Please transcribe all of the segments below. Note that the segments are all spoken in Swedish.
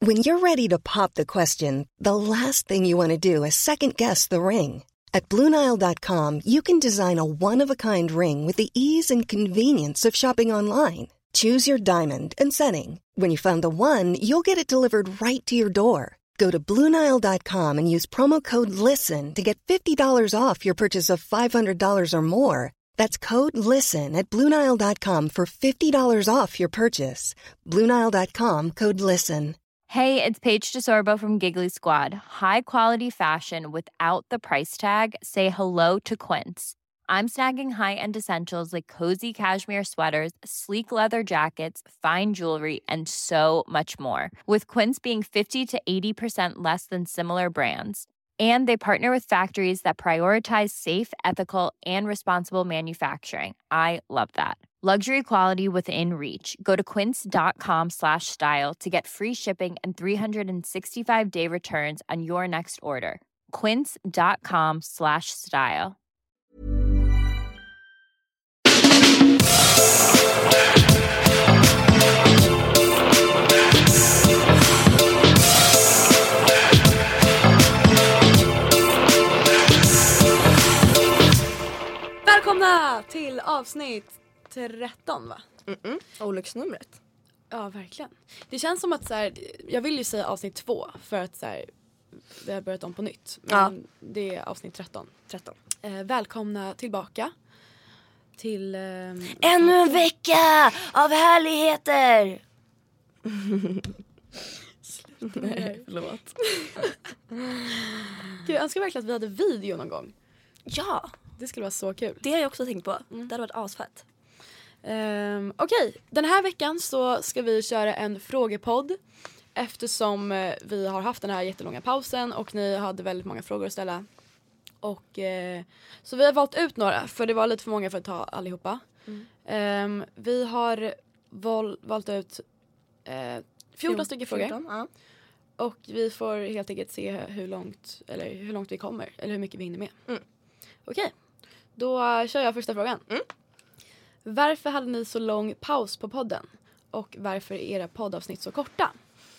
When you're ready to pop the question, the last thing you want to do is second-guess the ring. At BlueNile.com, you can design a one-of-a-kind ring with the ease and convenience of shopping online. Choose your diamond and setting. When you find the one, you'll get it delivered right to your door. Go to BlueNile.com and use promo code LISTEN to get $50 off your purchase of $500 or more. That's code LISTEN at BlueNile.com for $50 off your purchase. BlueNile.com, code LISTEN. Hey, it's Paige DeSorbo from Giggly Squad. High quality fashion without the price tag. Say hello to Quince. I'm snagging high-end essentials like cozy cashmere sweaters, sleek leather jackets, fine jewelry, and so much more. With Quince being 50 to 80% less than similar brands. And they partner with factories that prioritize safe, ethical, and responsible manufacturing. I love that. Luxury quality within reach. Go to quince.com/style to get free shipping and 365-day returns on your next order. Quince.com/style. Välkomna till avsnitt 13, va? Olycksnumret. Ja, verkligen. Det känns som att så här, jag vill ju säga avsnitt 2 för att så här, vi har börjat om på nytt. Men det är avsnitt 13. Välkomna tillbaka till... Ännu en vecka av härligheter! Nej, förlåt. Gud, jag önskar verkligen att vi hade video någon gång. Ja, det skulle vara så kul. Det har jag också tänkt på. Det hade varit asfett. Okej, den här veckan så ska vi köra en frågepodd. Eftersom vi har haft den här jättelånga pausen och ni hade väldigt många frågor att ställa. Och så vi har valt ut några, för det var lite för många för att ta allihopa. Vi har valt ut 14 stycken frågor. 14, ja. Och vi får helt enkelt se hur långt vi kommer, eller hur mycket vi hinner med. Okej, då kör jag första frågan. Varför hade ni så lång paus på podden? Och varför är era poddavsnitt så korta?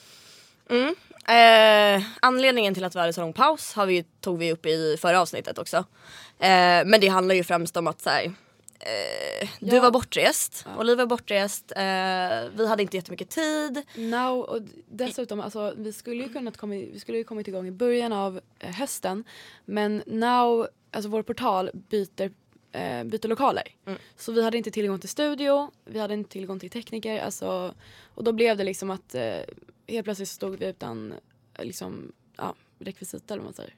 Anledningen till att vi hade så lång paus tog vi upp i förra avsnittet också. Men det handlar ju främst om att så här, du var bortrest, Olivia var bortrest, vi hade inte jättemycket tid. Och dessutom, alltså, vi skulle ju kommit igång i början av hösten. Men alltså vår portal byter lokaler. Så vi hade inte tillgång till studio, vi hade inte tillgång till tekniker, alltså, och då blev det liksom att helt plötsligt stod vi utan liksom, rekvisita, eller vad man säger.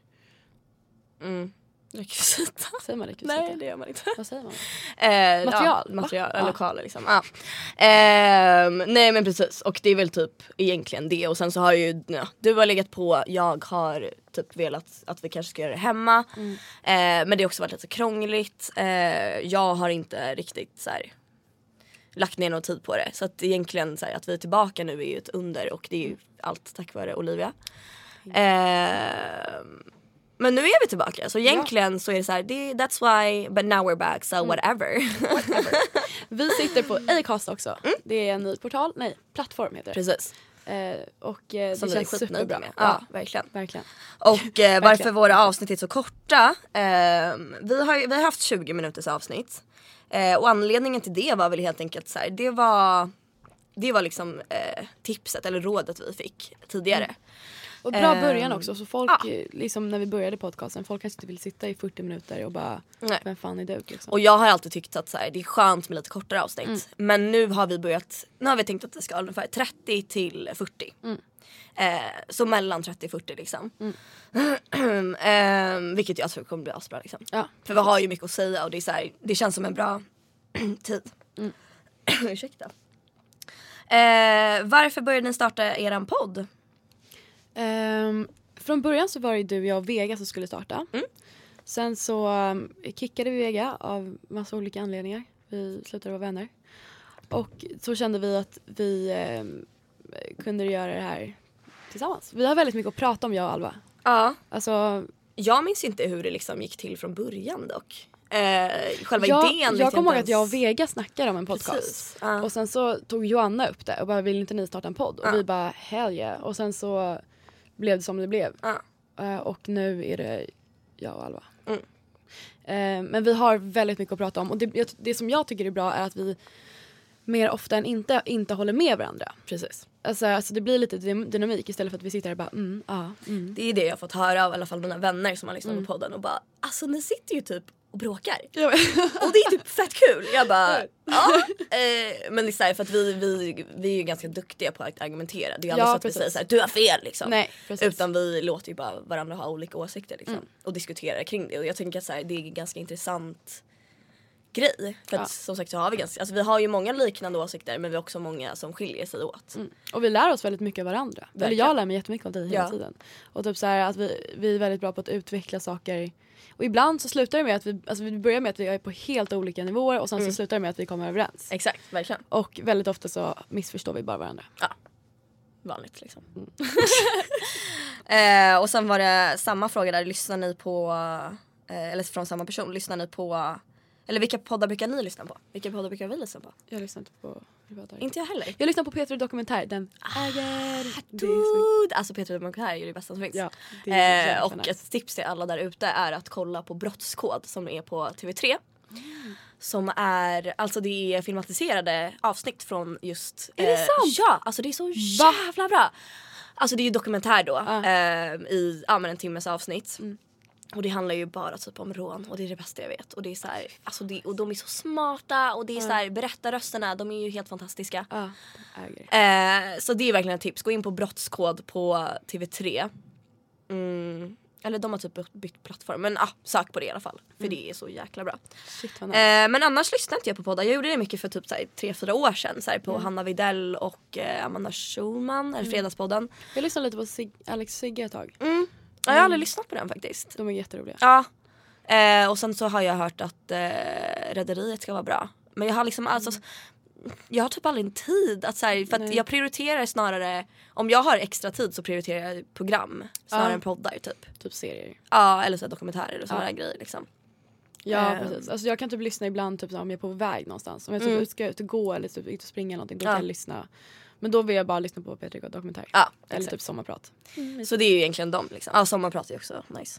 Rekvisita? Säger man rekvisita? Nej, det gör man inte. Vad säger man? Material, lokaler liksom. Nej, men precis. Och det är väl typ egentligen det. Och sen så har ju du har legat på, jag har typ velat att vi kanske ska göra det hemma. Men det har också varit lite krångligt. Jag har inte riktigt så här lagt ner någon tid på det. Så att egentligen så här, att vi är tillbaka nu är ju ett under. Och det är ju allt tack vare Olivia. Men nu är vi tillbaka. Så egentligen så är det så här, that's why, but now we're back, so whatever. Vi sitter på Acast också. Det är en ny plattform heter det. Precis. Och det känns superbra. Ja, verkligen. Och varför våra avsnitt är så korta. Vi har haft 20 minuters avsnitt. Och anledningen till det var väl helt enkelt så här, det var liksom tipset eller rådet vi fick tidigare. Och bra början också, så folk liksom när vi började podcasten, folk kanske inte vill sitta i 40 minuter och bara, vem fan är du liksom. Och jag har alltid tyckt att så här, det är skönt med lite kortare avsnitt. Men nu har vi tänkt att det ska ungefär 30 till 40. Så mellan 30 och 40 liksom. Vilket jag tror kommer bli asbra liksom. För vi har ju mycket att säga och det är så här, det känns som en bra tid. Ursäkta. Varför började ni starta eran podd? Från början så var det du, jag och Vega som skulle starta. Sen så kickade vi Vega av massa olika anledningar. Vi slutade vara vänner. Och så kände vi att vi kunde göra det här tillsammans. Vi har väldigt mycket att prata om, jag och Alva. Ja. Alltså, jag minns inte hur det liksom gick till från början dock. Själva idén. Jag kommer ihåg att jag och Vega snackade om en podcast. Precis. Och sen så tog Joanna upp det och bara, vill inte ni starta en podd? Och vi bara, hell yeah. Och sen så blev det som det blev. Och nu är det jag och Alva. Men vi har väldigt mycket att prata om. Och det som jag tycker är bra är att vi mer ofta än inte håller med varandra. Precis. Alltså det blir lite dynamik istället för att vi sitter här och bara Det är det jag har fått höra av i alla fall mina vänner som har lyssnat på podden och bara, alltså ni sitter ju typ och bråkar. Och det är typ fett kul. Jag bara, men det är så här, för att vi är ju ganska duktiga på att argumentera. Det är aldrig så att vi säger så här, du har fel liksom. Nej, utan vi låter ju bara varandra ha olika åsikter liksom. Och diskutera kring det. Och jag tänker att så här, det är en ganska intressant grej. För att som sagt så har vi vi har ju många liknande åsikter, men vi har också många som skiljer sig åt. Och vi lär oss väldigt mycket av varandra. Eller jag lär mig jättemycket av dig hela tiden. Och typ så här att vi är väldigt bra på att utveckla saker. Och ibland så slutar det med att vi börjar med att vi är på helt olika nivåer och sen så slutar det med att vi kommer överens. Exakt, verkligen. Och väldigt ofta så missförstår vi bara varandra. Ja, vanligt liksom. Och sen var det samma fråga där, lyssnar ni på, eller från samma person, lyssnar ni på, eller vilka poddar brukar ni lyssna på? Vilka poddar brukar vi lyssna på? Jag lyssnar inte på... Inte jag heller. Jag lyssnar på Peter Dokumentär. Den alltså Peter Dokumentär är ju det bästa som finns. Ja, och ett tips till alla där ute är att kolla på Brottskod som är på TV3. Som är, alltså det är filmatiserade avsnitt från just... Är det sant? Ja, alltså det är så jävla bra. Alltså det är ju dokumentär då. I en timmes avsnitt. Och det handlar ju bara typ om rån. Och det är det bästa jag vet. Och det är så här, alltså och de är så smarta. Och det är så här, berättarrösterna, de är ju helt fantastiska. Så det är verkligen ett tips. Gå in på Brottskod på TV3. Eller de har typ bytt plattform. Men sök på det i alla fall. För det är så jäkla bra. Shit, men annars lyssnade inte jag på poddar. Jag gjorde det mycket för typ 3-4 år sedan. Så här, på Hanna Videll och Amanda Schulman. Eller Fredagspodden. Jag lyssnade lite på Alex Sigge ett tag. Jag har aldrig lyssnat på den faktiskt. De är jätteroliga. Ja. Och sen så har jag hört att Rederiet ska vara bra. Men jag har liksom jag har typ aldrig en tid att så här, för att jag prioriterar snarare, om jag har extra tid så prioriterar jag program snarare än poddar typ serier. Ja, eller så här, dokumentärer och sådana grejer liksom. Ja, precis. Alltså jag kan typ lyssna ibland typ, om jag är på väg någonstans. Om jag typ ska ut och gå eller typ ut och springa någonting, då kan jag lyssna. Men då vill jag bara lyssna på Peter Dokumentär. Ja, eller typ sommarprat. Så det är ju egentligen dem liksom. Ja, sommarprat är också nice.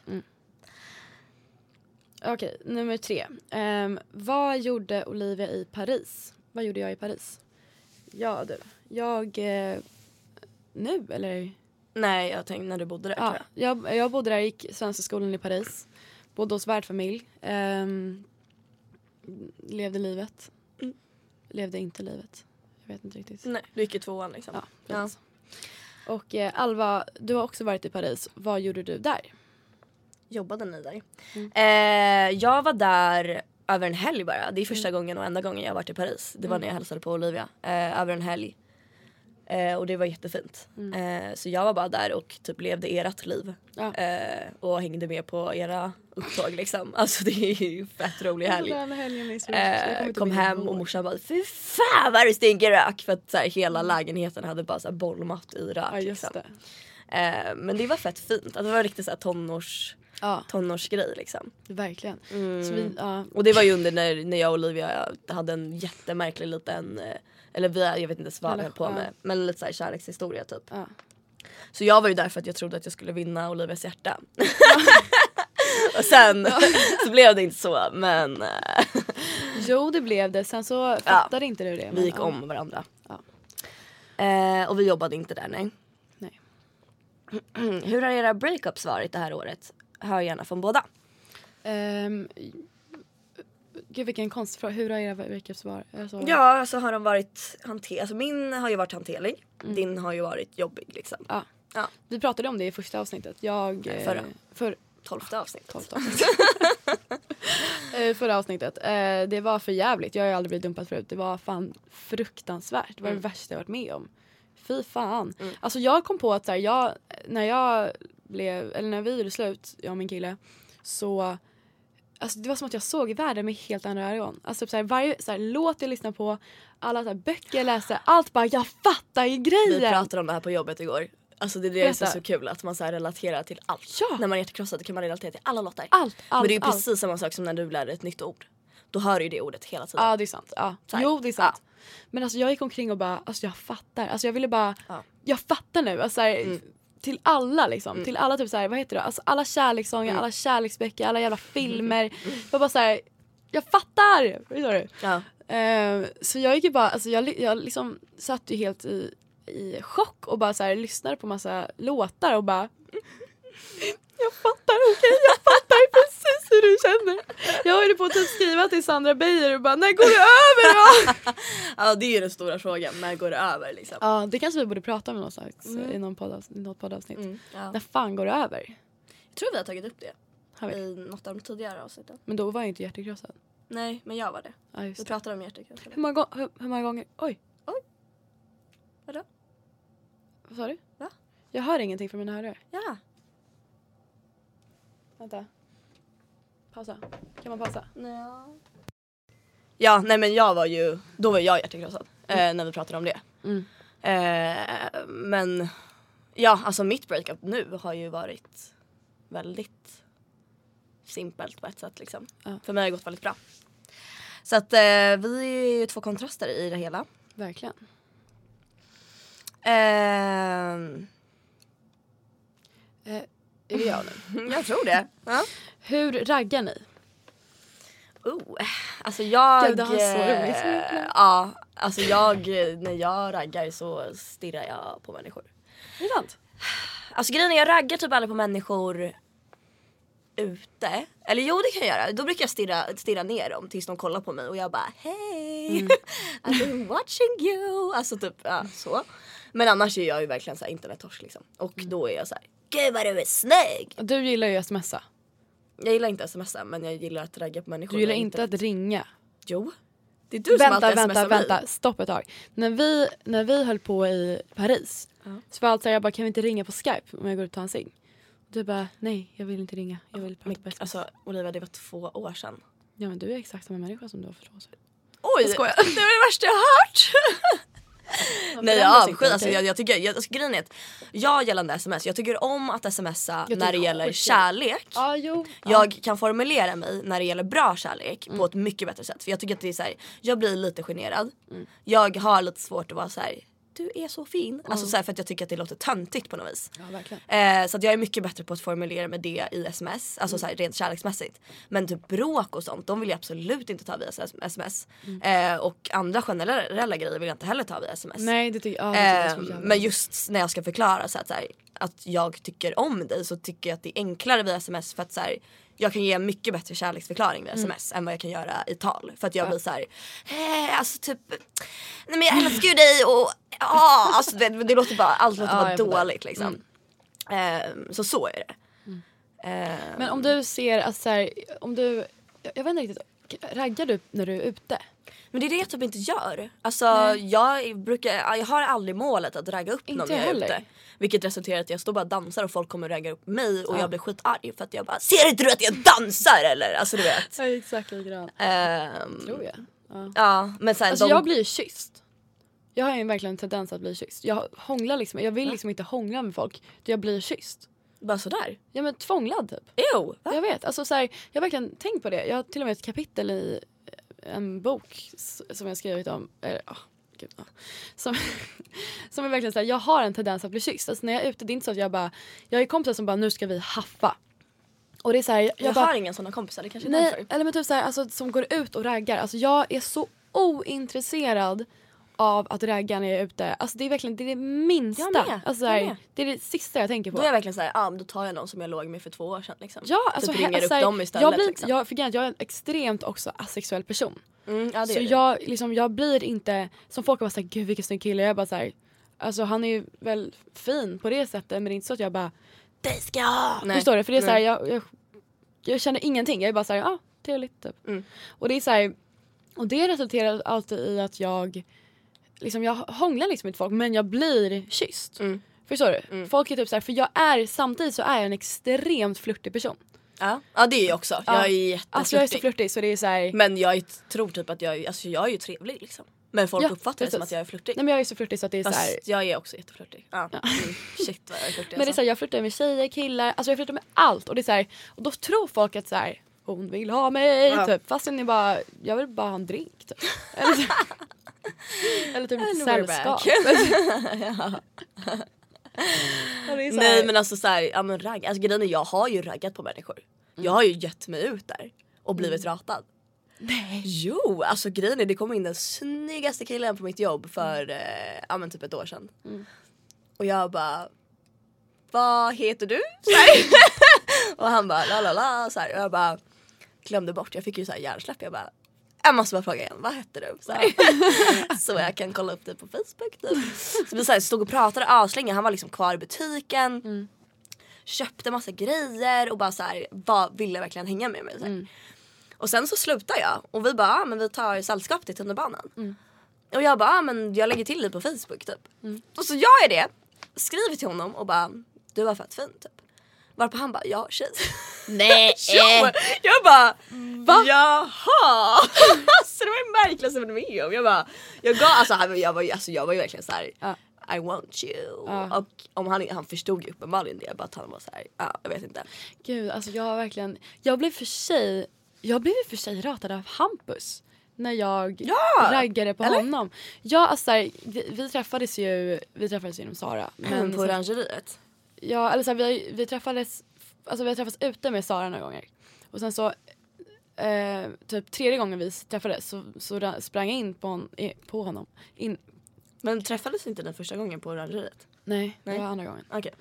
Okej, nummer 3. Vad gjorde Olivia i Paris? Vad gjorde jag i Paris? Ja, du. Jag... nu, eller? Nej, jag tänkte när du bodde där, tror jag. Jag bodde där, gick svenska skolan i Paris. Bodde hos värdfamilj. Levde livet. Levde inte livet. Jag vet inte riktigt. Nej, du gick i 2:an liksom. Ja. Och Alva, du har också varit i Paris. Vad gjorde du där? Jobbade ni där? Jag var där över en helg bara. Det är första gången och enda gången jag har varit i Paris. Det var när jag hälsade på Olivia. Över en helg. Och det var jättefint. Så jag var bara där och typ levde ert liv. Och hängde med på era upptåg liksom. Alltså det är ju fett rolig helg. Kom hem och morsan bara, fy fan vad det stinker rök. För att så här, hela lägenheten hade bara så här, bollmatt i rök. Ja, just liksom. Men det var fett fint. Alltså, det var riktigt så här tonårsgrej liksom. Verkligen. Så och det var ju under när jag och Olivia hade en jättemärklig liten, eller jag vet inte vad vi höll på med, men lite så här kärlekshistoria typ. Så jag var ju där för att jag trodde att jag skulle vinna Olivias hjärta. Och sen så blev det inte så, men jo, det blev det. Sen så fattade inte du det. Vi gick om varandra. Och vi jobbade inte där, nej. Hur har era breakups varit det här året? Hör gärna från båda. Gud, vilken konstig fråga. Hur har era breakups varit? Ja, alltså har de varit alltså min har ju varit hanterlig. Din har ju varit jobbig liksom. Ja. Vi pratade om det i första avsnittet. För 12:e avsnittet. Förra avsnittet. Det var för jävligt. Jag har ju aldrig blivit dumpad förut. Det var fan fruktansvärt. Det var det värsta jag varit med om. Fy fan. Alltså jag kom på att så här, när vi gjorde slut, jag och min kille, så alltså det var som att jag såg världen med helt andra ögon. Alltså så här, varje så här, låt jag lyssna på, alla så här, böcker jag läste, allt bara, jag fattar ju grejer. Vi pratade om det här på jobbet igår. Alltså det är så kul att man så här relaterar till allt. Ja. När man är hjärtekrossad kan man relatera till alla låtar. Allt. Men det är ju precis samma sak som när du lär dig ett nytt ord. Då hör du det ordet hela tiden. Ja, det är sant. Ja. Jo, det är sant. Ja. Men alltså jag gick omkring och bara, alltså jag fattar. Alltså jag ville bara, jag fattar nu. Alltså här, till alla liksom. Till alla typ så här, vad heter det? Alltså alla kärlekssånger, alla kärleksböcker, alla jävla filmer. Jag bara så här, jag fattar! Förstår du? Ja. Så jag gick ju bara, alltså jag liksom satt ju helt i chock och bara så här lyssnade på massa låtar och bara jag fattar, jag fattar precis hur du känner. Jag höll på att typ skriva till Sandra Beijer och bara, när går det över då? Ja, det är ju den stora frågan, när går det över liksom? Ja, det kanske vi borde prata om någonstans i något poddavsnitt. När fan går det över? Jag tror vi har tagit upp det i något av de tidigare avsnitten. Men då var jag inte hjärtekrossad. Nej, men jag var det. Ja, vi pratade om hjärtekrossad. Hur många gånger? Oj. Vadå? Vad sa du? Va? Jag hör ingenting från mina hörlurar. Ja. Vänta. Pausa. Kan man pausa? Ja, nej men då var jag hjärtekrossad när vi pratade om det. Men ja, alltså mitt breakup nu har ju varit väldigt simpelt på ett sätt liksom. För mig har det gått väldigt bra. Så att vi är ju två kontraster i det hela. Verkligen. Är det jag nu? Jag tror det. Ja. Hur raggar ni? Alltså jag... Det har så roligt. Ja, alltså när jag raggar så stirrar jag på människor. Är det sant? Alltså grejen är, jag raggar typ aldrig på människor ute. Eller jo, det kan jag göra. Då brukar jag stirra ner dem tills de kollar på mig och jag bara, hej, I've been watching you. Alltså typ, så. Men annars är jag ju verkligen så här internettorsk liksom. Och då är jag så här, gud vad du är snygg. Du gillar ju att smsa. Jag gillar inte smsa, men jag gillar att ragga på människor. Du gillar inte att ringa. Jo. Det är du som alltid smsar mig. Vänta, stopp ett tag. När vi höll på i Paris så var allt så här, jag bara, kan vi inte ringa på Skype om jag går ut och tar en cigg? Du bara, nej, jag vill inte ringa. Jag vill prata bäst. Alltså, Olivia, det var 2 år sedan. Ja, men du är exakt samma människa som du var för 2 år sedan. Oj, det var det värsta jag har hört. Nej, jag tycker grejen är att jag gällande sms, jag tycker om att smsa när det gäller kärlek. Jag kan formulera mig när det gäller bra kärlek på ett mycket bättre sätt. För jag tycker att det är så här, jag blir lite generad. Jag har lite svårt att vara så här, du är så fin. Alltså så här, för att jag tycker att det låter töntigt på något vis. Ja, verkligen. Så att jag är mycket bättre på att formulera med det i sms. Alltså så här, rent kärleksmässigt. Men typ bråk och sånt, de vill jag absolut inte ta via sms. Och andra generella grejer vill jag inte heller ta via sms. Nej, det tycker jag. Men just när jag ska förklara så här, att jag tycker om dig, så tycker jag att det är enklare via sms. För att så här, jag kan ge en mycket bättre kärleksförklaring via sms än vad jag kan göra i tal. För att jag blir så här, alltså typ, nej men jag älskar ju dig och alltså det låter bara, allt låter bara dåligt liksom. Så är det. Men om du ser att så här, jag vet inte riktigt, raggar du när du är ute? Men det är det jag typ inte gör. Alltså jag har aldrig målet att ragga upp någon när jag är ute. Vilket resulterar i att jag står bara och dansar och folk kommer och raggar upp mig och jag blir skitarg för att jag bara, ser inte du att jag dansar eller? Alltså du vet. Ja, exakt likadant. Tror jag. Ja, men sen alltså jag blir kysst. Jag har ju verkligen en tendens att bli kysst. Jag hånglar liksom, jag vill liksom inte hångla med folk. Jag blir kysst. Bara sådär? Ja, men tvånglad typ. Jo, jag vet, alltså så här, jag har verkligen tänkt på det. Jag har till och med ett kapitel i en bok som jag skrivit om som är verkligen så här, jag har en tendens att bli kysst. Alltså när jag är ute, det är inte så att jag är kompisar som bara, nu ska vi haffa. Och det är så här, jag har ingen sådana kompisar, det kanske är därför. Eller men typ så här, alltså som går ut och raggar. Alltså jag är så ointresserad av att ragga när jag är ute. Alltså det är verkligen det minsta. Alltså här, det är det sista jag tänker på. Då är jag verkligen så här, då tar jag någon som jag låg med för 2 år sedan liksom. Ja, alltså typ ringer upp dem istället. Jag är en extremt också asexuell person. Ja, så jag blir inte, som folk var såhär, gud vilken snygg kille. Jag bara såhär, alltså han är ju väl fin på det sättet, men det är inte så att jag bara, det ska jag ha. Förstår du? För det är såhär, jag känner ingenting. Jag är bara såhär, trevligt typ. Och det är såhär, och det resulterar alltid i att jag hånglar liksom inte folk, men jag blir kysst. Förstår du? Folk är typ såhär, för samtidigt så är jag en extremt flörtig person. Ja, det är jag också. Jag är jätteflörtig. Alltså jag är så flörtig så det är så här. Men jag tror typ att jag är ju trevlig liksom. Men folk uppfattar det som att jag är flörtig. Nej men jag är så flörtig så att det är fast så här... jag är också jätteflörtig. Ja. Shit vad jag är flörtig. Men det är så här, jag flörtar med tjejer, killar, alltså jag flörtar med allt. Och det är så här, och då tror folk att så här, hon vill ha mig typ. Fast jag bara, jag vill bara ha en drink typ. Eller typ ett sällskap. Nej men alltså såhär, ja men ragg. Alltså grejen är, jag har ju raggat på människor. Jag har ju gett mig ut där och blivit ratad. Nej. Jo, alltså grejen är, det kom in den snyggaste killen på mitt jobb för ja men typ ett år sedan. Och jag bara, vad heter du? Och han bara la så här. Och jag bara glömde bort, jag fick ju så här hjärnsläpp. Jag bara, jag måste bara fråga igen, vad hette du? Så, så jag kan kolla upp det på Facebook typ. Så vi så här, stod och pratade aslänge. Han var liksom kvar i butiken, köpte massa grejer och bara så här, ville verkligen hänga med mig så här. Och sen så slutar jag och vi bara, men vi tar sällskap till tunnelbanan. Och jag bara, men jag lägger till dig på Facebook typ. Och så gör jag det, skriver till honom och bara, du var fett fin typ. Varpå han bara, ja tjej. Nej. Jag bara, va? Jaha. Så det var det märkligaste jag varit med om. Jag var ju verkligen så här. I want you. Och om han förstod ju uppenbarligen det, bara att han var så här, jag vet inte. Gud, alltså jag blev för sig ratad av Hampus när jag raggade på honom. Ja, alltså här, vi träffades ju genom Sara, men på orangeriet. Ja, eller så här, vi träffades ute med Sara några gånger. Och sen så typ tredje gången vi träffades så sprang jag in på honom. Men träffades inte den första gången på orangeriet? Nej, det var andra gången. Okej.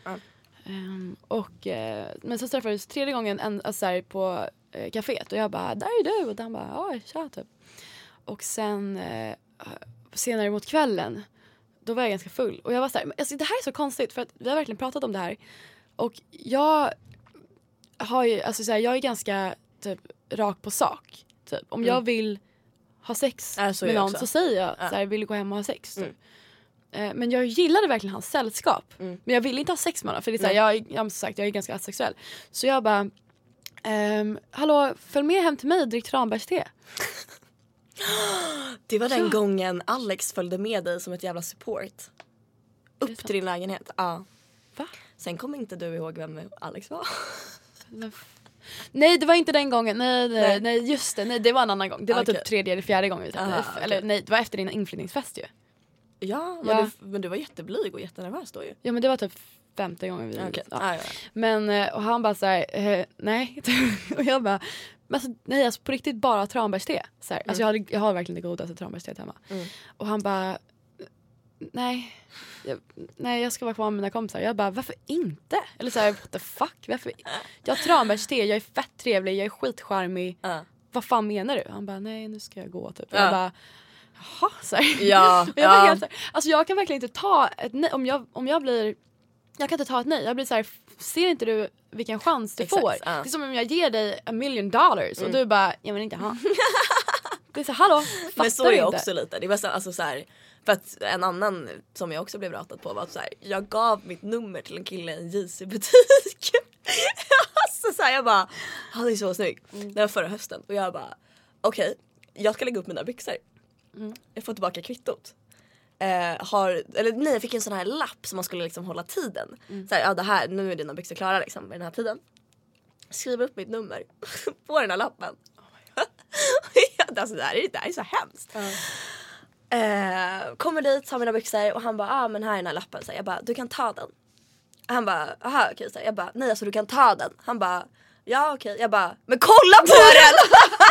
Men så träffades tredje gången så här, på kaféet. Och jag bara, där är du. Och han bara, tja typ. Och sen senare mot kvällen, då var jag ganska full. Och jag var så här, alltså, det här är så konstigt. För att vi har verkligen pratat om det här. Och jag har ju, alltså så här, jag är ganska typ rak på sak. Typ. Om jag vill ha sex med någon så säger jag så här, vill du gå hem och ha sex? Typ. Men jag gillade verkligen hans sällskap. Men jag ville inte ha sex med honom. För det är så här, jag är ganska asexuell. Så jag bara, hallå, följ med hem till mig och drick tranbärste. Det var den gången Alex följde med dig som ett jävla support. Upp till din lägenhet. Ja. Va? Sen kom inte du ihåg vem Alex var. Nej, det var inte den gången. Nej, just det. Nej, det var en annan gång. Det var typ tredje eller fjärde gången vi träffades. Eller nej, det var efter din inflyttningsfest ju. Ja, men du var jätteblyg och jättenervös då ju. Ja, men det var typ 5:e gången vi ja. Men, och han bara såhär, nej. Och jag bara, nej, alltså på riktigt bara tranbärste. Alltså jag har verkligen det godaste tranbärstet hemma. Och han bara, nej, jag ska vara kvar med mina kompisar. Jag bara, varför inte? Eller såhär, what the fuck? Varför? Jag har tranbärste, jag är fett trevlig, jag är skitcharmig. Vad fan menar du? Han bara, nej, nu ska jag gå typ. Jag bara, jaha, såhär. Ja. Jag var helt såhär, alltså jag kan verkligen inte ta ett nej. Om jag blir, jag kan inte ta ett nej. Jag blir såhär, ser inte du vilken chans du får? Det är som om jag ger dig $1 million och du bara, jag vill inte ha. Det är så, hallå, fattar. Men så är jag också lite. Det är bara alltså så här, för att en annan som jag också blev ratad på var så här, jag gav mitt nummer till en kille i en JC-butik. Alltså så här, jag bara, han är så snygg. Det var förra hösten och jag bara, okej, jag ska lägga upp mina byxor. Jag får tillbaka kvittot. Jag fick en sån här lapp som man skulle liksom hålla tiden. Så här, det här, nu är dina byxor klara liksom med den här tiden. Skriver upp mitt nummer på den här lappen. Alltså det här är så hemskt. Kommer dit, tar mina byxor och han bara, men här är den här lappen. Så jag bara, du kan ta den. Han bara, aha okej. Så jag bara, nej alltså du kan ta den. Han bara, ja okej. Jag bara, men kolla på den!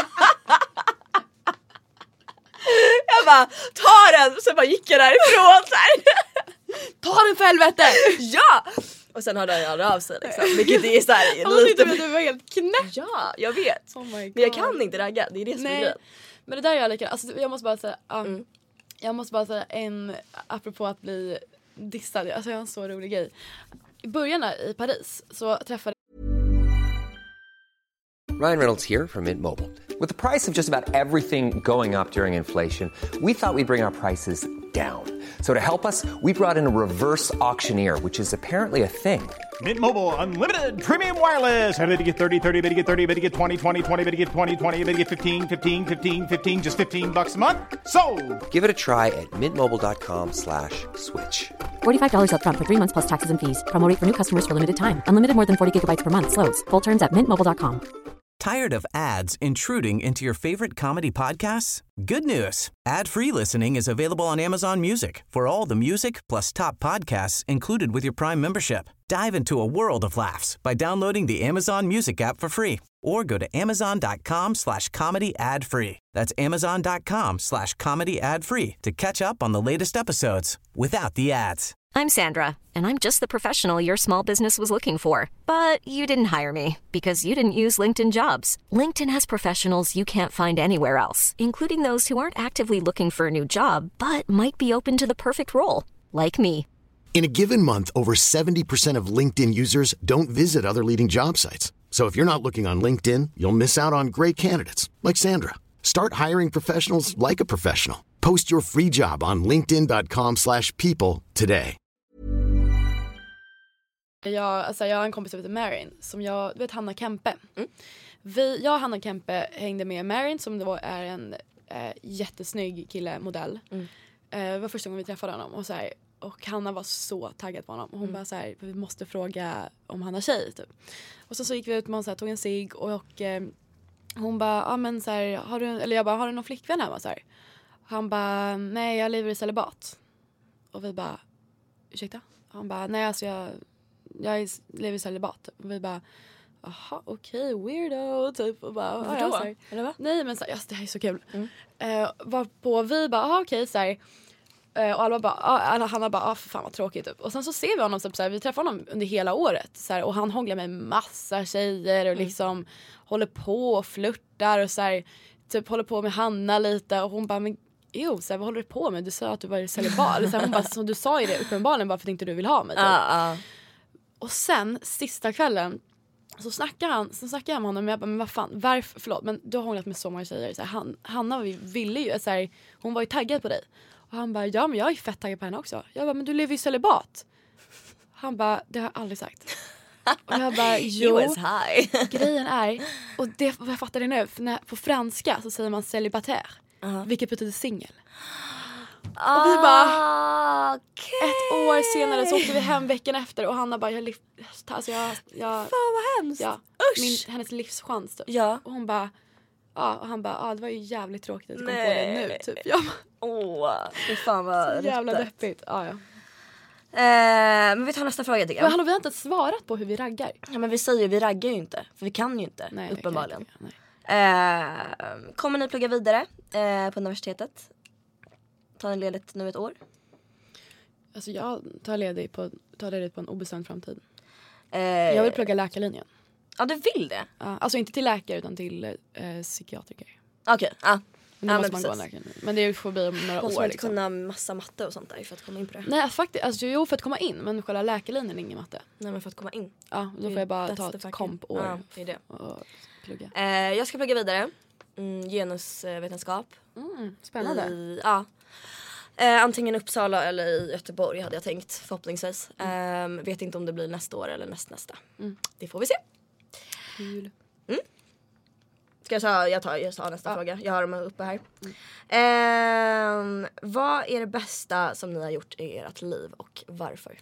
Jag bara, ta den! Så bara gick jag därifrån så här. Ta den för helvete! Ja! Och sen hörde han av sig liksom. Vilket är så här, lite... Du var helt knäpp. Ja, jag vet. Oh my God. Men jag kan inte ragga, det är det som är grejen. Men det där är jag lika. Alltså, jag måste bara säga apropå att bli dissad. Alltså jag har en så rolig grej. I början i Paris så träffade Ryan Reynolds here from Mint Mobile. With the price of just about everything going up during inflation, we thought we'd bring our prices down. So to help us, we brought in a reverse auctioneer, which is apparently a thing. Mint Mobile Unlimited Premium Wireless. How to get 30, 30, bit to get 30, bit to get 20, 20, 20, bit to get 20, 20, bit to get 15, 15, 15, 15, just $15 a month? Sold! Give it a try at mintmobile.com/switch. $45 up front for 3 months plus taxes and fees. Promo rate for new customers for limited time. Unlimited more than 40 gigabytes per month. Slows full terms at mintmobile.com. Tired of ads intruding into your favorite comedy podcasts? Good news. Ad-free listening is available on Amazon Music for all the music plus top podcasts included with your Prime membership. Dive into a world of laughs by downloading the Amazon Music app for free or go to amazon.com/comedy ad-free. That's amazon.com/comedy ad-free to catch up on the latest episodes without the ads. I'm Sandra, and I'm just the professional your small business was looking for. But you didn't hire me because you didn't use LinkedIn Jobs. LinkedIn has professionals you can't find anywhere else, including those who aren't actively looking for a new job, but might be open to the perfect role, like me. In a given month, over 70% of LinkedIn users don't visit other leading job sites. So if you're not looking on LinkedIn, you'll miss out on great candidates, like Sandra. Start hiring professionals like a professional. Post your free job on linkedin.com/people today. Jag har en kompis som heter Marin, som du vet Hanna Kempe. Jag och Hanna Kempe hängde med Marin som då är en jättesnygg kille, modell. Det var första gången vi träffade honom och Hanna var så taggad på honom. Och hon bara så här, vi måste fråga om han har tjej typ. Och så gick vi ut och tog en cigg och hon bara, men så här, har du någon flickvän hemma så här? Han bara, nej jag lever i celibat. Och vi bara, ursäkta? Han bara, nej alltså jag lever i celibat. Och vi bara, aha, okej, weirdo typ. Och bara, Vadå? Eller va? Nej men så här, det här är så kul. Varpå vi bara, aha okej så här. Och alla bara, Hanna bara, för fan vad tråkigt typ. Och sen så ser vi honom typ, så här, vi träffar honom under hela året så här, och han hånglar med massa tjejer och liksom håller på och flörtar och så här, typ håller på med Hanna lite och hon bara, men så här, vad håller du på med? Du sa att du var i celibat. Hon bara, som du sa ju det uppenbarligen bara för att inte du vill ha mig typ. Och sen sista kvällen så snackar han med honom och jag bara, men vad fan, varför, förlåt, men du har hånglat med så många tjejer så här, Hanna ville ju så här, hon var ju taggad på dig. Och han bara, ja men jag är fett taggad på henne också. Jag bara, men du lever ju i celibat. Han bara, det har jag aldrig sagt. Och jag bara, jo, grejen är, och det, jag fattar det nu, för på franska så säger man célibataire, vilket betyder singel. Och vi bara, ett år senare så åkte vi hem veckan efter och Hanna bara, jag fan vad hemskt. Ja, hennes livschans typ. Ja. Och hon bara, och han bara, det var ju jävligt tråkigt att du kom på det nu typ. Fy fan vad så jävla deppigt. Men vi tar nästa fråga tycker jag. Men vi har inte svarat på hur vi raggar. Ja men vi säger vi raggar ju inte. För vi kan ju inte, nej, uppenbarligen. Kommer ni plugga vidare på universitetet? Tar ni ledigt nu ett år? Alltså jag tar ledigt på en obestämd framtid. Jag vill plugga läkarlinjen. Ja, du vill det? Alltså inte till läkare utan till psykiatriker. Okej, Men måste man gå en läkarlinjen. Men det får bli om några år. Måste man inte liksom kunna massa matte och sånt där för att komma in på det? Nej, faktiskt. Alltså, jo, för att komma in. Men själva läkarlinjen är ingen matte. Nej, men för att komma in. Ja, då får jag bara ta ett kompår. Ja, det är det. Och plugga. Jag ska plugga vidare. Genusvetenskap. Spännande. Antingen Uppsala eller i Göteborg hade jag tänkt, förhoppningsvis. Vet inte om det blir nästa år eller nästa. Det får vi se. Kul. Ska jag tar nästa fråga. Jag har dem uppe här. Vad är det bästa som ni har gjort i ert liv och varför?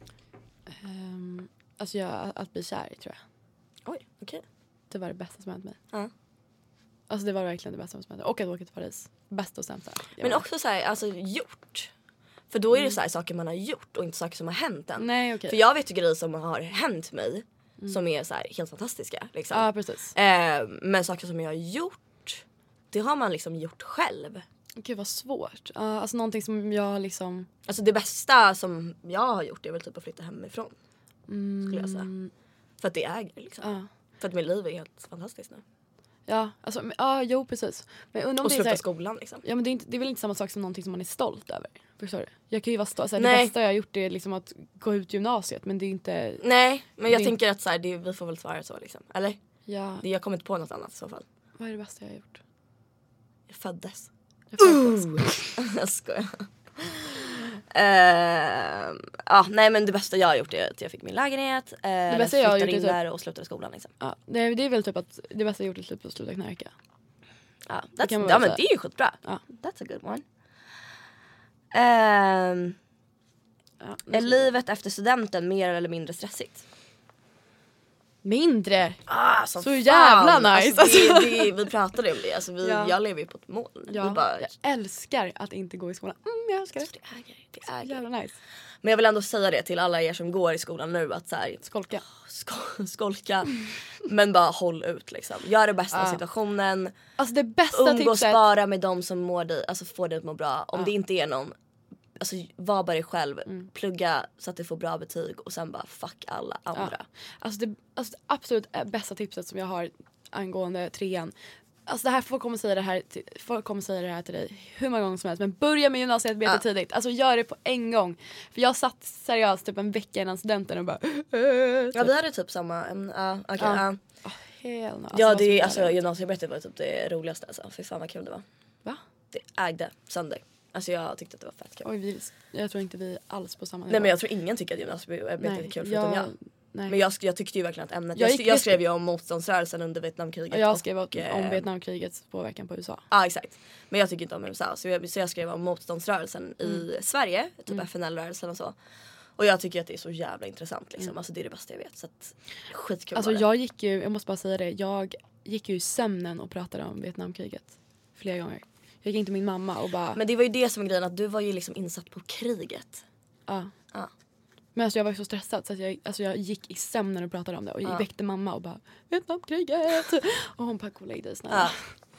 Alltså att bli kär, tror jag. Oj, okej. Det var det bästa som hänt mig. Alltså det var verkligen det bästa som hänt mig. Och att åka till Paris. Bästa och sämsta. Men också så här, alltså gjort. För då är det så här saker man har gjort och inte saker som har hänt än. Nej, okej. För jag vet ju grejer som har hänt mig som är så här helt fantastiska liksom. Ja, precis. Men saker som jag har gjort, det har man liksom gjort själv. Gud vad svårt. Alltså någonting som jag liksom... Alltså det bästa som jag har gjort är väl typ att flytta hemifrån. Skulle jag säga. För att det äger liksom. För att mitt liv är helt fantastiskt nu. Ja, alltså, jo precis. Men och sluta skolan liksom. Ja, men det är väl inte samma sak som någonting som man är stolt över. Förstår du? Jag kan ju vara stolt. Det bästa jag har gjort är liksom att gå ut gymnasiet. Men det är inte... Nej, men jag tänker att så här, vi får väl svara så liksom. Eller? Ja. Jag kommer inte på något annat i så fall. Vad är det bästa jag har gjort? Jag föddes. Jag skojar. Nej men det bästa jag har gjort är att jag fick min lägenhet. Det bästa jag har gjort in är där och slutade skolan liksom. Ja, det är väl typ att det bästa jag gjort är typ att sluta knarka. Ja, men det är ju skitbra. Ja. That's a good one. Är livet efter studenten mer eller mindre stressigt? Mindre? Så fan. Jävla nice. Alltså, vi pratade om det. Alltså, jag lever ju på ett mål. Ja, bara... Jag älskar att inte gå i skolan. Jag älskar det. Det är jävla nice. Men jag vill ändå säga det till alla er som går i skolan nu. Att så här, skolka. Men bara håll ut liksom. Gör det bästa av situationen. Alltså det bästa umgås tipset. bara med dem som mår dig, alltså får dig att må bra. Om det inte är någon, alltså var bara dig själv. Plugga så att du får bra betyg. Och sen bara fuck alla andra. Alltså det absolut bästa tipset som jag har angående 3:an. Alltså det här folk kommer säga det här till dig hur många gånger som helst. Men börja med gymnasiearbetet tidigt. Alltså gör det på en gång. För jag satt seriöst typ en vecka innan studenten och bara Ja, vi hade typ samma gymnasiearbetet var typ det roligaste alltså. Fy fan vad kul det var. Va? Det ägde sönder. Alltså jag tyckte att det var fett kul. Oj, jag tror inte vi alls på samma nivå. Nej men jag tror ingen tycker att gymnasiearbetet är kul förutom jag. Nej. Men jag tyckte ju verkligen att ämnet. Jag skrev ju om motståndsrörelsen under Vietnamkriget. Och jag skrev om Vietnamkrigets påverkan på USA. Ja exakt. Men jag tycker inte om USA. Så jag skrev om motståndsrörelsen i Sverige. Typ FNL-rörelsen och så. Och jag tycker att det är så jävla intressant liksom. Alltså det är det bästa jag vet. Så att, skitkul. Alltså jag måste bara säga det. Jag gick ju i sömnen och pratade om Vietnamkriget flera gånger. Jag gick in till min mamma och bara... Men det var ju det som är grejen, att du var ju liksom insatt på kriget. Ja. Men alltså jag var så stressad så att jag gick i sömnen och pratade om det. Och väckte mamma och bara Vietnamkriget. Och hon bara lägg dig snälla.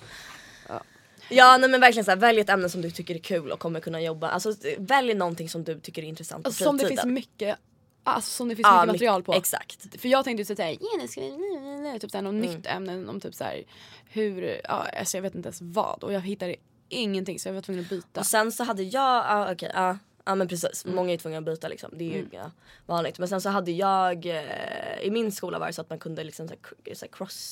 Ja nej, men verkligen så här, välj ett ämne som du tycker är kul och kommer kunna jobba. Alltså välj någonting som du tycker är intressant på fritiden. Som det finns mycket mycket material på. Exakt. För jag tänkte ju såhär typ såhär något nytt ämne om typ såhär hur, alltså jag vet inte ens vad. Och jag hittade ingenting så jag var tvungen att byta. Och sen så hade jag, ja men precis, många är tvungna att byta liksom. Det är ju vanligt. Men sen så hade jag, i min skola var det så att man kunde liksom så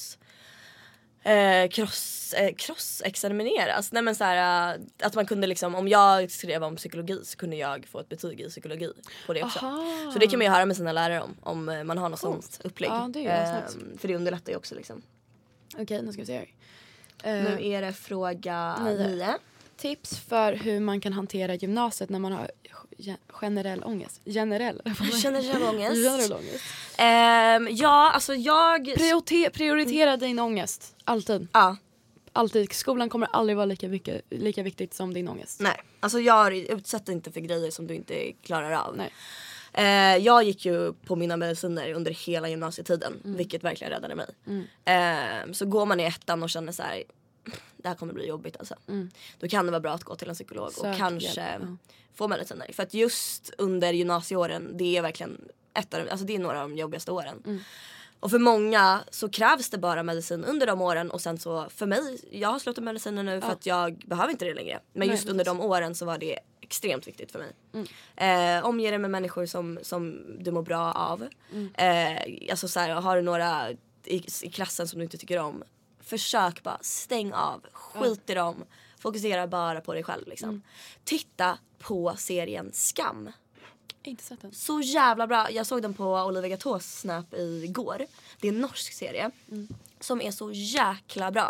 cross-examineras. Nej men så här, att man kunde liksom, om jag skrev om psykologi så kunde jag få ett betyg i psykologi på det också. Aha. Så det kan man ju höra med sina lärare om man har något sånt upplägg. Ja, det är för det underlättar ju också liksom. Okej, nu ska vi se här. Nu är det fråga 9. Tips för hur man kan hantera gymnasiet när man har generell ångest. Generell ångest. Ja, alltså jag... Prioritera din ångest. Alltid. Ja. Alltid. Skolan kommer aldrig vara lika viktigt som din ångest. Nej, alltså jag utsätter inte för grejer som du inte klarar av. Nej. Jag gick ju på mina mediciner under hela gymnasietiden. Vilket verkligen räddade mig. Så går man i 1:an och känner så här, det här kommer bli jobbigt alltså. Då kan det vara bra att gå till en psykolog och kanske få mediciner. För att just under gymnasieåren, det är verkligen alltså det är några av de jobbigaste åren. Och för många så krävs det bara medicin under de åren. Och sen så för mig, jag har slutat mediciner nu för att jag behöver inte det längre. Men just under de åren så var det extremt viktigt för mig. Omge dig med människor som du mår bra av. Alltså så här, har du några i klassen som du inte tycker om, försök bara stäng av, skit i dem, fokusera bara på dig själv liksom. Titta på serien Skam. Inte sett den. Så jävla bra. Jag såg den på Olivia Gatås snap igår. Det är en norsk serie som är så jäkla bra.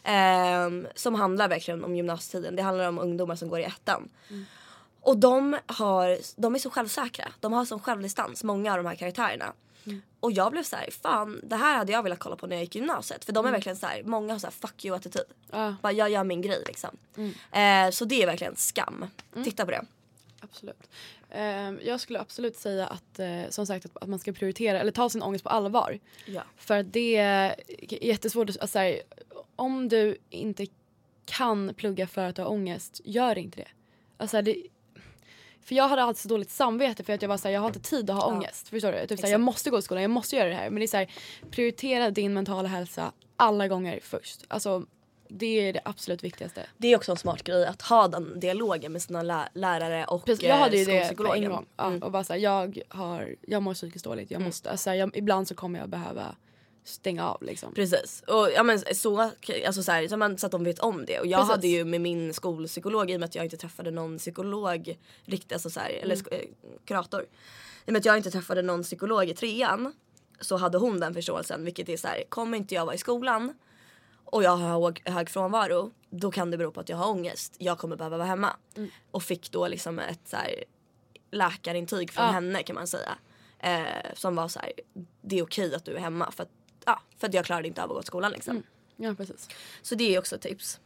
Som handlar verkligen om gymnasietiden. Det handlar om ungdomar som går i 1:an. Och de är så självsäkra. De har sån självdistans, många av de här karaktärerna. Och jag blev så här, fan, det här hade jag velat kolla på när jag gick i gymnasiet. För de är verkligen så här, många har så här fuck you attityd. Bara jag gör min grej liksom. Så det är verkligen Skam. Titta på det. Absolut. Jag skulle absolut säga att som sagt att man ska prioritera eller ta sin ångest på allvar. Ja. För att det är jättesvårt att säga, om du inte kan plugga för att ha ångest, gör inte det. Alltså för jag hade alltid så dåligt samvete för att jag var så här, jag har inte tid att ha ångest. Förstår du? Typ så här, jag måste gå i skolan, jag måste göra det här. Men det är så här, prioritera din mentala hälsa alla gånger först. Alltså det är det absolut viktigaste. Det är också en smart grej att ha den dialogen med sina lärare och jag hade ju det på en gång. Ja, och bara så här, jag mår psykiskt dåligt. Jag måste, alltså, ibland så kommer jag behöva stänga av liksom. Precis. Och ja, men så, alltså så här, så att de vet om det. Och jag Precis. hade ju med min skolpsykolog, i och med att jag inte träffade någon psykolog riktigt, alltså så här, eller kurator. I och med att jag inte träffade någon psykolog i 3:an, så hade hon den förståelsen, vilket är så här: kommer inte jag vara i skolan och jag har hög frånvaro, då kan det bero på att jag har ångest. Jag kommer behöva vara hemma. Och fick då liksom ett så här läkarintyg från henne, kan man säga. Som var så här: det är okej att du är hemma för att jag klarade inte av att gå till skolan liksom. Ja, precis. Så det är också ett tips.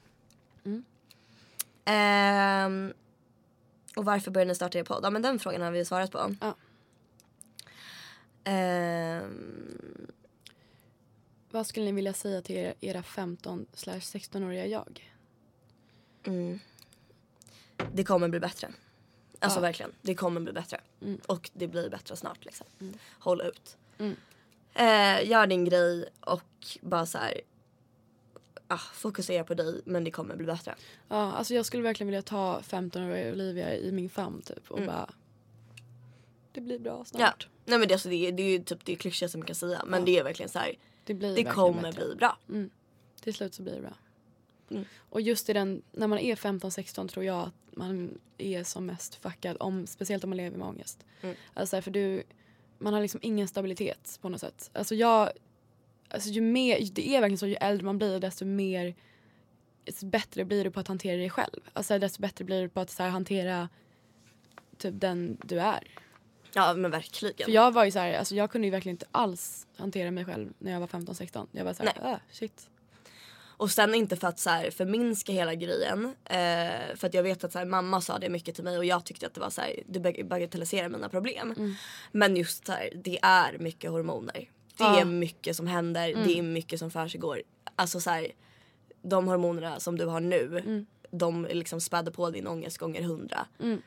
Och varför började ni starta er podd? Ja, men den frågan har vi svarat på. Ja. Vad skulle ni vilja säga till era 15/16-åriga jag? Det kommer bli bättre. Alltså verkligen, det kommer bli bättre. Och det blir bättre snart liksom. Håll ut. Gör din grej och bara så här, fokusera på dig, men det kommer bli bättre. Ja, alltså jag skulle verkligen vilja ta 15-åriga Olivia i min famn typ och bara, det blir bra snart. Ja. Nej, men det är ju typ det klyschigt som man kan säga, men det är verkligen så här, det kommer bli bra. Till slut så blir det bra. Och just i den, när man är 15-16 tror jag att man är som mest fuckad, speciellt om man lever med ångest. Alltså för man har liksom ingen stabilitet på något sätt. Alltså ju mer, det är verkligen så, ju äldre man blir desto bättre blir du på att hantera dig själv. Alltså desto bättre blir du på att så här, hantera typ den du är. Ja, men verkligen. För jag var ju så här, alltså jag kunde ju verkligen inte alls hantera mig själv när jag var 15-16. Jag var så här, shit. Och sen inte för att så här, förminska hela grejen. För att jag vet att så här, mamma sa det mycket till mig och jag tyckte att det var så här, du bagatelliserar mina problem. Men just så här, det är mycket hormoner. Det är mycket som händer, det är mycket som försiggår. Alltså så här, de hormonerna som du har nu, de liksom späder på din ångest gånger 100.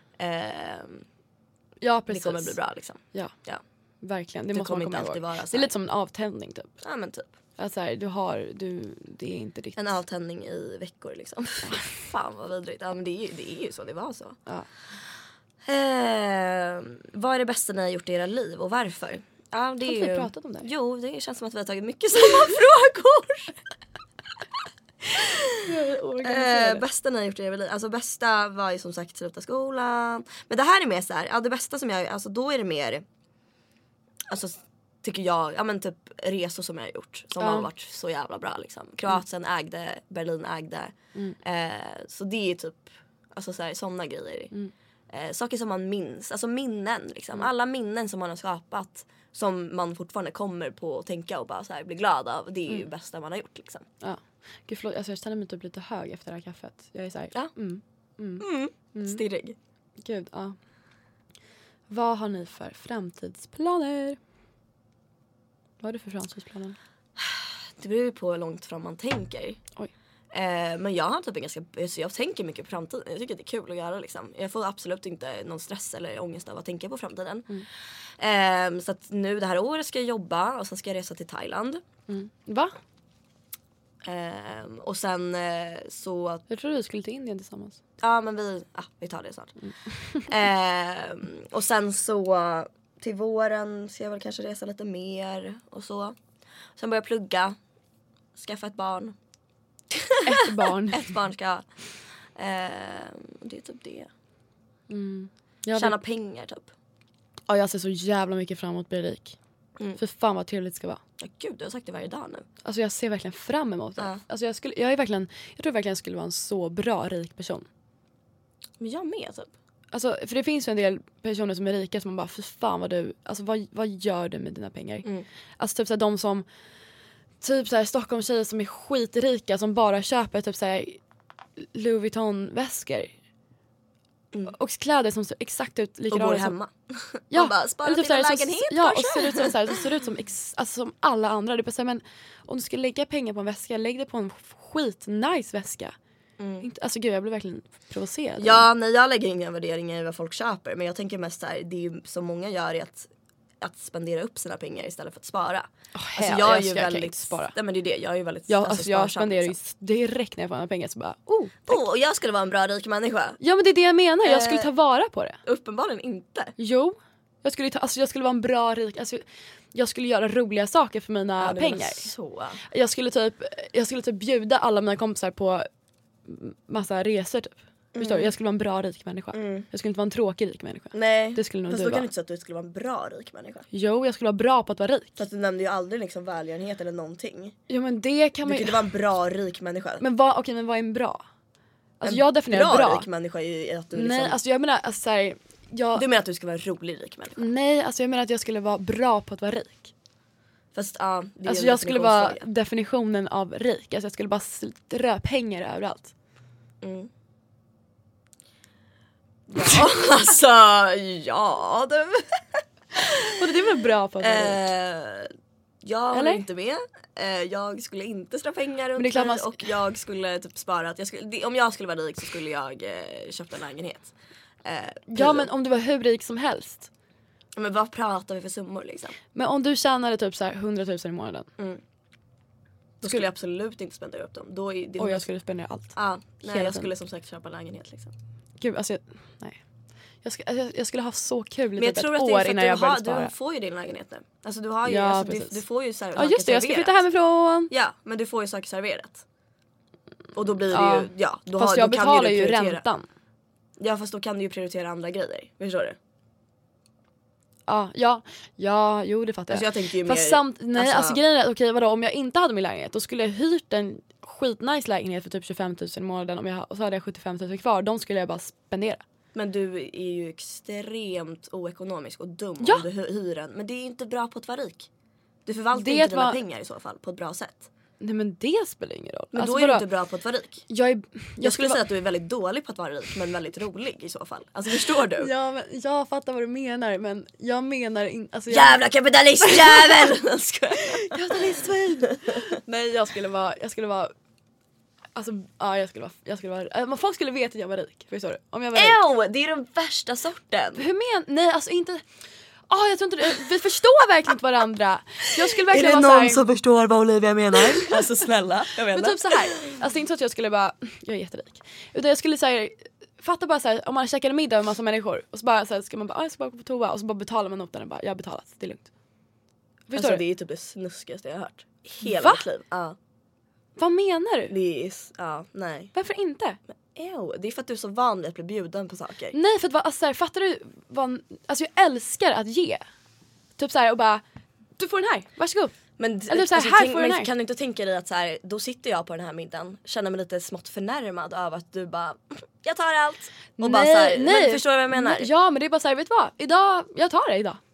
Ja, precis. Det kommer bli bra liksom. Ja. Verkligen. Det måste kommer man komma inte alltid ihåg. vara så här. Det är lite som en avtändning typ. Ja, men typ. Alltså här, det är inte riktigt. En avtändning i veckor liksom. Fan vad vidrigt. Ja, men det är ju så, det var så. Ja. Vad är det bästa ni har gjort i era liv och varför? Ja, det är har vi pratat om det? Jo, det känns som att vi har tagit mycket samma frågor. Bästa ni har gjort i era liv. Alltså bästa var ju som sagt sluta skolan. Men det här är mer så här, det bästa som jag, alltså då är det mer, alltså tycker jag, men typ resor som jag har gjort som har varit så jävla bra liksom. Kroatien ägde, Berlin ägde. Så det är typ, alltså så här, såna grejer. Saker som man minns, alltså minnen liksom. Alla minnen som man har skapat som man fortfarande kommer på att tänka och bara så här bli glad av. Det är ju det bästa man har gjort liksom. Ja. Gud, förlåt, alltså jag känner mig typ lite hög efter det här kaffet. Jag är så här, stirrig. Gud, ja. Vad har ni för framtidsplaner? Vad är det för framtidsplaner? Det beror ju på hur långt fram man tänker. Oj. Men jag har typ jag tänker mycket på framtiden. Jag tycker det är kul att göra liksom. Jag får absolut inte någon stress eller ångest av att tänka på framtiden. Så att nu det här året ska jag jobba och sen ska jag resa till Thailand. Va? Och sen så... Jag tror vi skulle till Indien tillsammans. Ja, men vi tar det snart. Och sen så till våren ska jag väl kanske resa lite mer och så. Sen börja plugga. Skaffa ett barn. Ett barn. Ett barn ska det är typ det. Tjäna pengar typ. Ja, jag ser så jävla mycket fram emot att bli rik. För fan vad trevligt det ska vara. Ja, gud, du har sagt det varje dag nu. Alltså jag ser verkligen fram emot det. Alltså jag tror verkligen jag skulle vara en så bra rik person. Men jag med typ. Alltså, för det finns ju en del personer som är rika som man bara, för fan vad du, alltså vad gör du med dina pengar? Alltså typ såhär, de som typ såhär Stockholms tjejer som är skitrika som bara köper typ såhär Louis Vuitton-väskor. Och kläder som ser exakt ut likadana. Och bor hemma. Ja, bara spara typ till en lägenhet. Ja, och ser ut som alltså, som alla andra. Det är bara såhär, men om du ska lägga pengar på en väska, lägg det på en skitnice väska. Alltså gud, jag blir verkligen provocerad. Ja, nej, jag lägger inga värderingar i vad folk köper. Men jag tänker mest såhär, det är ju som många gör är att spendera upp sina pengar istället för att spara. Alltså jag är ju väldigt spara. Nej, men det är det, jag är ju väldigt jag spenderar ju direkt när jag får några pengar så bara, och jag skulle vara en bra rik människa. Ja, men det är det jag menar, jag skulle ta vara på det. Uppenbarligen inte. Jo, Jag skulle vara en bra rik, alltså, jag skulle göra roliga saker för mina pengar. Jag skulle typ bjuda alla mina kompisar på massa resor typ. Förstår du? Jag skulle vara en bra rik människa. Jag skulle inte vara en tråkig rik människa. Nej, det skulle nog fast du då kan vara. du inte säga att du skulle vara en bra rik människa. Jo, jag skulle vara bra på att vara rik. Fast du nämnde ju aldrig liksom välgörenhet eller någonting. Jo, men det kan man Du kan inte vara en bra rik människa. Men vad är en bra? Alltså jag definierar bra rik människa är ju att du liksom... Nej, alltså jag menar alltså, så här, Du menar att du ska vara en rolig rik människa? Nej, alltså jag menar att jag skulle vara bra på att vara rik. Fast det är alltså jag skulle vara definitionen av rik. Alltså jag skulle bara strö pengar överallt. Ja, alltså ja du. Och det är väl bra på att vara rik? Jag håller inte med. Jag skulle inte strö pengar runt mig och jag skulle typ spara att om jag skulle vara rik så skulle jag köpa en lägenhet. Ja, men om du var hur rik som helst. Men vad pratar vi för summor liksom? Men om du tjänade typ så här 100 000 i månaden. Då skulle jag absolut inte spendera upp dem. Och jag skulle spendera allt. Nej, jag skulle som sagt köpa en lägenhet liksom. Gud, alltså nej. Jag skulle ha så kul men jag typ tror ett att år innan jag började spara. Du får ju din lägenhet nu. Alltså du har ju, ja, alltså, du får ju ja just det, jag ska flytta hemifrån. Ja, men du får ju saker serverat. Och då blir det ju, då fast jag betalar ju räntan. Ja, fast då kan du ju prioritera andra grejer. Förstår du? Ja, jo det fattar jag. Tänkte ju fast mer, alltså grejen är, okej, vadå, om jag inte hade min lägenhet då skulle jag hyrt en skitnice lägenhet för typ 25 000 i månaden och så hade jag 75 000 kvar. De skulle jag bara spendera. Men du är ju extremt oekonomisk och dum om du hyr en. Men det är ju inte bra på att vara rik. Du förvaltar inte dina pengar i så fall på ett bra sätt. Nej, men det spelar ingen roll. Men alltså, då är du inte bra på att vara rik. Jag skulle säga att du är väldigt dålig på att vara rik, men väldigt rolig i så fall. Alltså förstår du? Ja, men jag fattar vad du menar, men jag menar inte... Alltså, jävla kapitalistjävel! Kapitalistjävel! Nej, jag skulle vara... Alltså, ja, jag skulle vara... Men folk skulle veta att jag var rik, förstår du? Om jag var rik. Det är den värsta sorten. Nej, alltså inte... jag tror inte vi förstår verkligen inte varandra. Jag skulle verkligen är det vara någon som förstår vad Olivia menar? Alltså snälla, jag vet inte. Men typ så här. Alltså inte så att jag skulle bara jag är jätterik. Utan jag skulle säga fatta bara så här, om man käkar en middag med massa människor och så bara så här, ska man bara jag ska bara gå på toa och så bara betalar man notan och bara jag har betalat, det är lugnt. Förstår alltså du? Det är typ det snuskigaste jag har hört. Hela mitt liv. Vad menar du? Det är nej. Varför inte? Det är för att du är så van vid att bli bjuden på saker. Nej, för att alltså, fattar du alltså jag älskar att ge. Typ så här och bara du får den här. Varsågod. Men eller typ så här får den här. Kan du inte tänka dig att så här, då sitter jag på den här middagen, känner mig lite smått förnärmad av att du bara jag tar allt och bara så här, men förstår du vad jag menar? Ja, men det är bara så här, vet du vad? Idag jag tar det idag.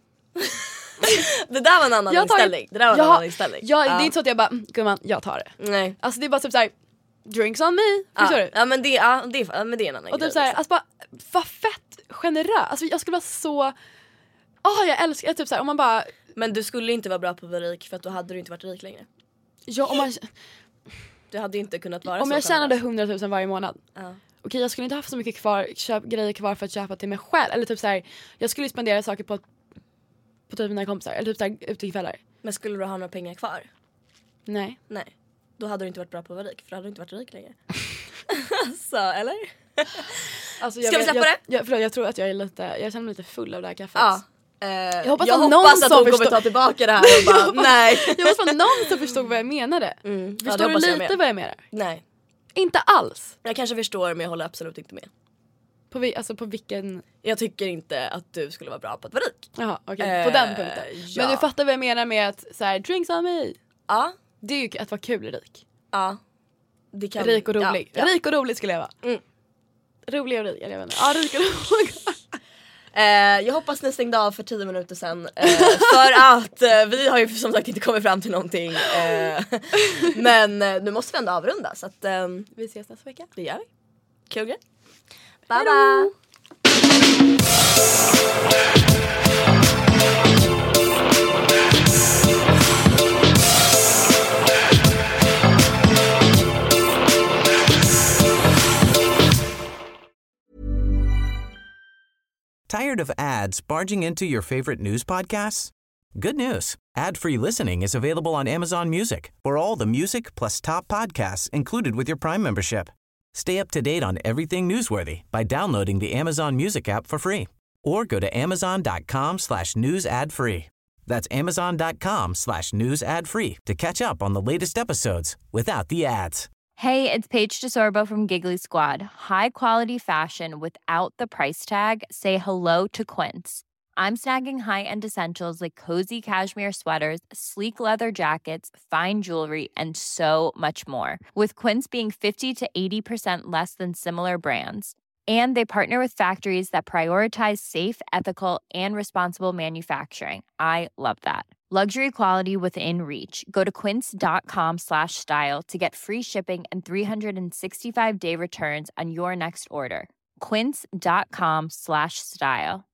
Det där var en annan inställning. Det är inte så att jag bara gumman, jag tar det. Nej. Alltså det är bara typ så här drinks on me. Förstår du? Ja, men det är en annan och grej. Typ så här, alltså bara vad fett generös. Alltså jag skulle vara så jag älskar typ så här, om man bara. Men du skulle inte vara bra på att vara rik för att då hade du inte varit rik längre. Ja, om man du hade inte kunnat vara om så. Jag tjänade 100 000 varje månad. Okej, jag skulle inte haft så mycket grejer kvar för att köpa till mig själv. Eller typ så här, jag skulle spendera saker på typ mina kompisar. Eller typ så här, ute i kvällar. Men skulle du ha några pengar kvar? Nej. Då hade du inte varit bra på att vara rik. För då hade du inte varit rik längre. Så, eller? Alltså, ska vi släppa det? Jag tror att jag känner mig lite full av det här kaffet. Jag hoppas att hon kommer ta tillbaka det här och bara, nej. Jag hoppas att någon som förstod vad jag menade. Förstår du lite vad jag menar? Nej. Inte alls. Jag kanske förstår, men jag håller absolut inte med. På vilken... Jag tycker inte att du skulle vara bra på att vara rik. Jaha, okej. På den punkten. Ja. Men du fattar vad jag menar med att så här, drinks on me. Ja. Det är ju att vara kul rik. Ja. Rik och rolig. Ja. Rik och rolig skulle jag vara. Rolig och rik. Ja, rik och rolig. Jag hoppas ni stängde av för 10 minuter sedan. För att vi har ju som sagt inte kommit fram till någonting. Men nu måste vi ändå avrunda. Så att, vi ses nästa vecka. Det gör vi. Kul grej. Bye bye. Tired of ads barging into your favorite news podcasts? Good news. Ad-free listening is available on Amazon Music for all the music plus top podcasts included with your Prime membership. Stay up to date on everything newsworthy by downloading the Amazon Music app for free or go to amazon.com/news ad free. That's amazon.com/news ad free to catch up on the latest episodes without the ads. Hey, it's Paige DeSorbo from Giggly Squad. High quality fashion without the price tag. Say hello to Quince. I'm snagging high-end essentials like cozy cashmere sweaters, sleek leather jackets, fine jewelry, and so much more. With Quince being 50 to 80% less than similar brands. And they partner with factories that prioritize safe, ethical, and responsible manufacturing. I love that. Luxury quality within reach. Go to quince.com/style to get free shipping and 365-day returns on your next order. Quince.com/style.